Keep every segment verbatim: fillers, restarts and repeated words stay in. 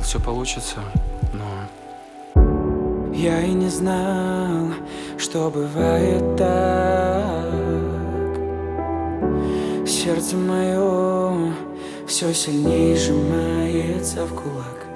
все получится, но... Я и не знал, что бывает так. Сердце мое все сильнее сжимается в кулак.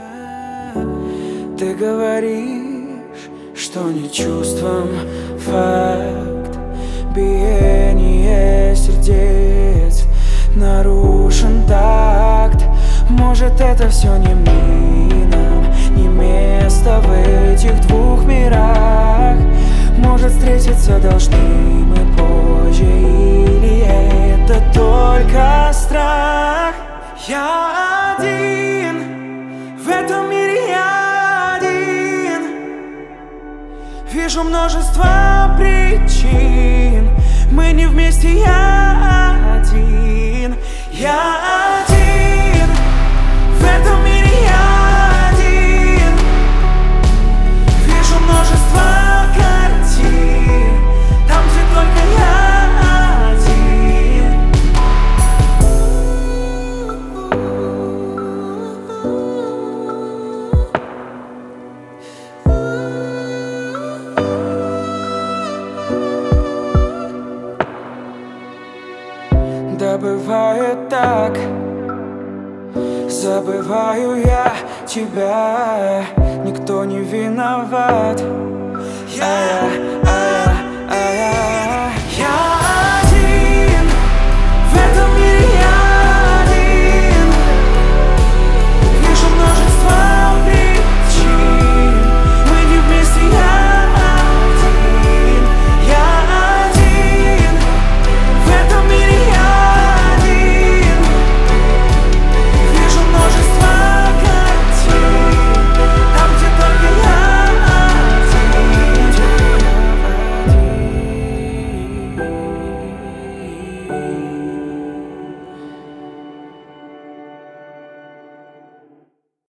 Ты говоришь, что не чувством факт. Биение сердец, нарушен такт. Может, это все не мы нам, не место в этих двух мирах. Может, встретиться должны мы позже, или это только страх? Я один, в этом мире я один. Вижу множество причин, мы не вместе, я один. Я один, в этом мире я один. Вижу множество картин, там, где только я один. Да бывает так, забываю я тебя, никто не виноват. Я, а я, а я, я один, в этом мире я один. Вижу множество причин, мы не вместе, я один. Я один, в этом мире я один. Вижу множество картин, там, где только я один.